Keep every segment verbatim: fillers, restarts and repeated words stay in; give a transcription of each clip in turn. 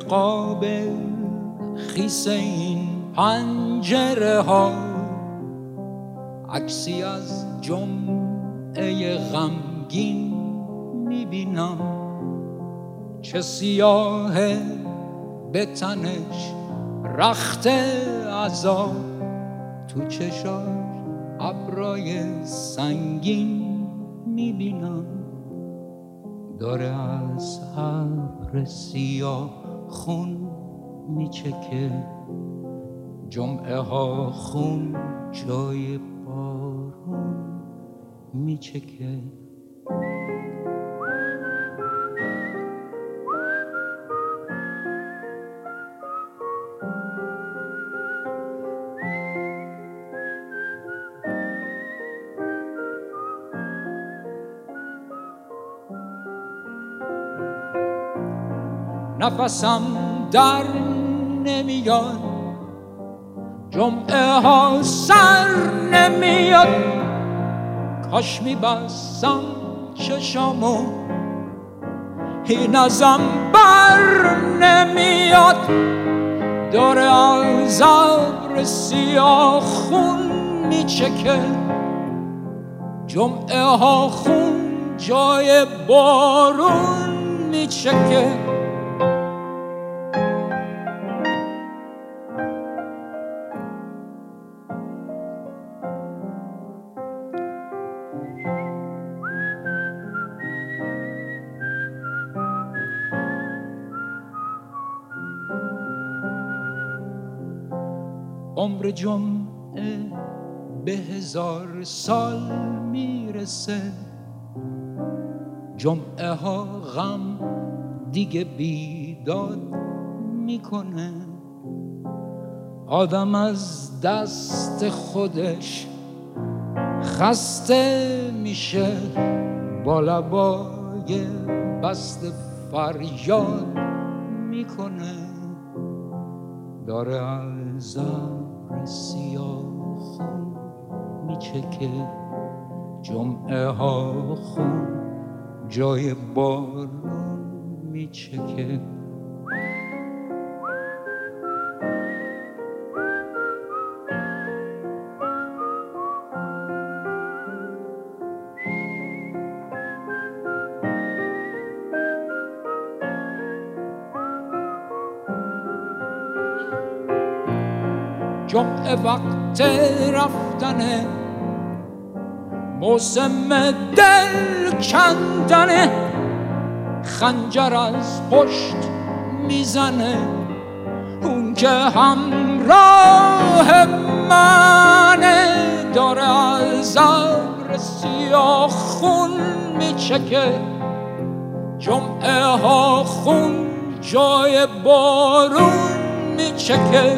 قابل خیس این پنجره ها، عکسی از جمعه غمگین میبینم، چه سیاه به تنش رخت عذاب، تو چشاش ابرای سنگین میبینم، داره از ابر سیاه خون میچکه، جمعه ها خون جای بارون میچکه. نفسم در نمیاد، جمعه ها سر نمیاد، کاش میبستم چشامو این ازم بر نمیاد، داره از ابر سیاه خون میچکه، جمعه ها خون جای بارون میچکه. عمر جمعه به هزار سال میرسه، جمعه ها غم دیگه بیداد میکنه، آدم از دست خودش خسته میشه، با لبای بسته فریاد میکنه، داره از ابر سیاه خون میچکه، جمعه ها خون جای بارون میچکه. جمعه وقت رفتنه، موسم دل کندنه، خنجر از پشت میزنه، اون که همراه منه، داره از ابر سیاه خون میچکه، جمعه ها خون جای بارون میچکه.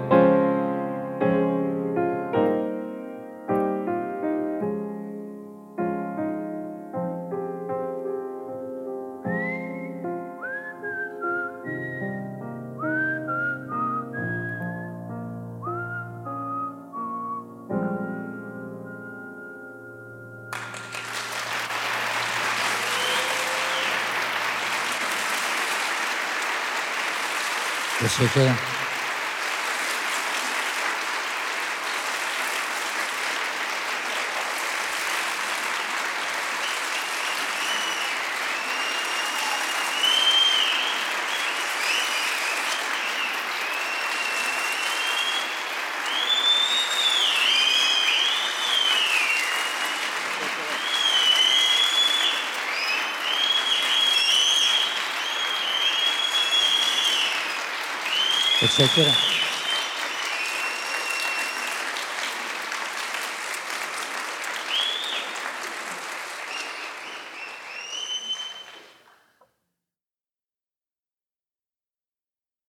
متشکرم. متشکرم.